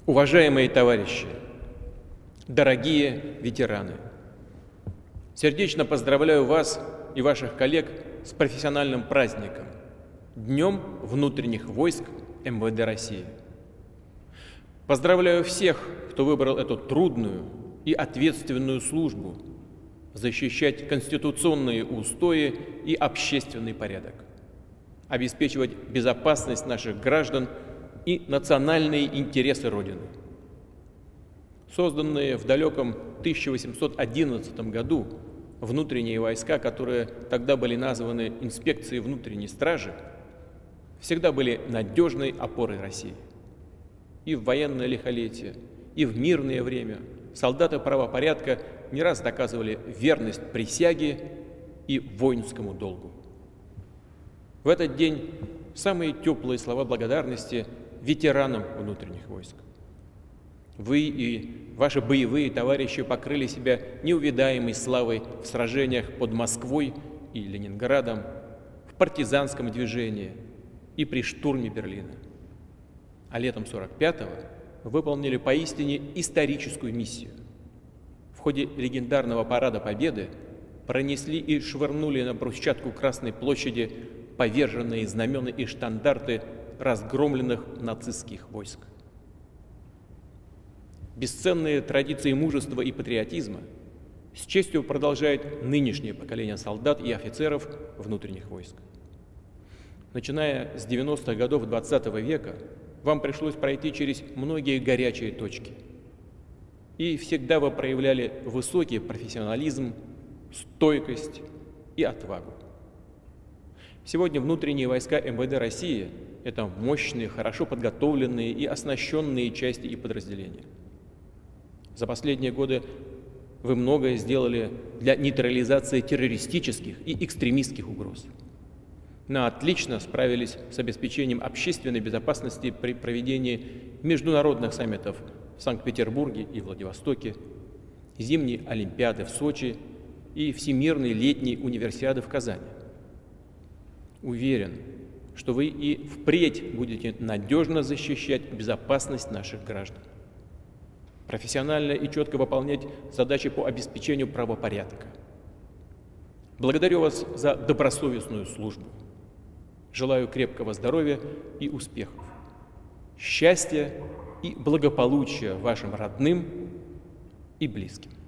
Уважаемые товарищи, дорогие ветераны, сердечно поздравляю вас и ваших коллег с профессиональным праздником – Днем внутренних войск МВД России. Поздравляю всех, кто выбрал эту трудную и ответственную службу – защищать конституционные устои и общественный порядок, обеспечивать безопасность наших граждан и национальные интересы Родины. Созданные в далеком 1811 году внутренние войска, которые тогда были названы инспекцией внутренней стражи, всегда были надежной опорой России. И в военное лихолетие, и в мирное время солдаты правопорядка не раз доказывали верность присяге и воинскому долгу. В этот день самые теплые слова благодарности ветеранам внутренних войск. Вы и ваши боевые товарищи покрыли себя неувидаемой славой в сражениях под Москвой и Ленинградом, в партизанском движении и при штурме Берлина. А летом 1945-го выполнили поистине историческую миссию. В ходе легендарного парада Победы пронесли и швырнули на брусчатку Красной площади поверженные знамена и штандарты разгромленных нацистских войск. Бесценные традиции мужества и патриотизма с честью продолжает нынешнее поколение солдат и офицеров внутренних войск. Начиная с 90-х годов XX века вам пришлось пройти через многие горячие точки. И всегда вы проявляли высокий профессионализм, стойкость и отвагу. Сегодня внутренние войска МВД России – это мощные, хорошо подготовленные и оснащенные части и подразделения. За последние годы вы многое сделали для нейтрализации террористических и экстремистских угроз. Но отлично справились с обеспечением общественной безопасности при проведении международных саммитов в Санкт-Петербурге и Владивостоке, зимней Олимпиады в Сочи и Всемирной летней универсиады в Казани. Уверен, что вы и впредь будете надежно защищать безопасность наших граждан, профессионально и четко выполнять задачи по обеспечению правопорядка. Благодарю вас за добросовестную службу. Желаю крепкого здоровья и успехов, счастья и благополучия вашим родным и близким.